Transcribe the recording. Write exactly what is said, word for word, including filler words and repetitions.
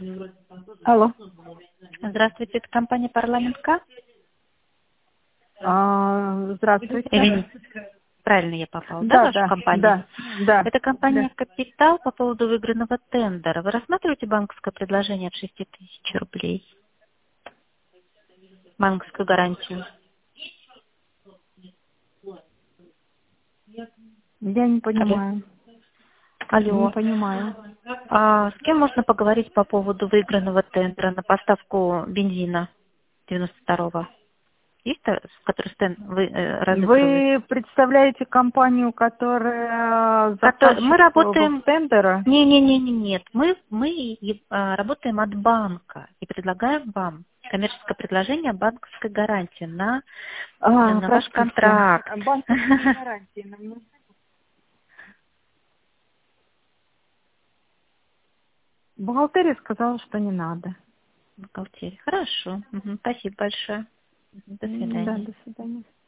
Алло. Здравствуйте, это компания «Парламент К». А, здравствуйте. Или правильно я попала, да, в Да, вашу да, компанию? да, да, Это да. компания «Капитал» по поводу выигранного тендера. Вы рассматриваете банковское предложение от шести тысяч рублей? Банковскую гарантию. Я не Алло. понимаю. Не Алло. понимаю. А с кем можно поговорить по поводу выигранного тендера на поставку бензина девяносто второго? Есть, э, который стенд вы э, разыгрываете? Вы представляете компанию, которая Кото- Мы заказчик э, работаем... тендера? Не-не-не, нет. Мы, мы и, а, работаем от банка и предлагаем вам коммерческое предложение банковской гарантии на, А, на ваш простите. контракт. Банковские гарантии нам нужны? Бухгалтерия сказала, что не надо. Бухгалтерия. Хорошо. Мгм. Спасибо большое. Мгм. До М, Да, свидания. до свидания.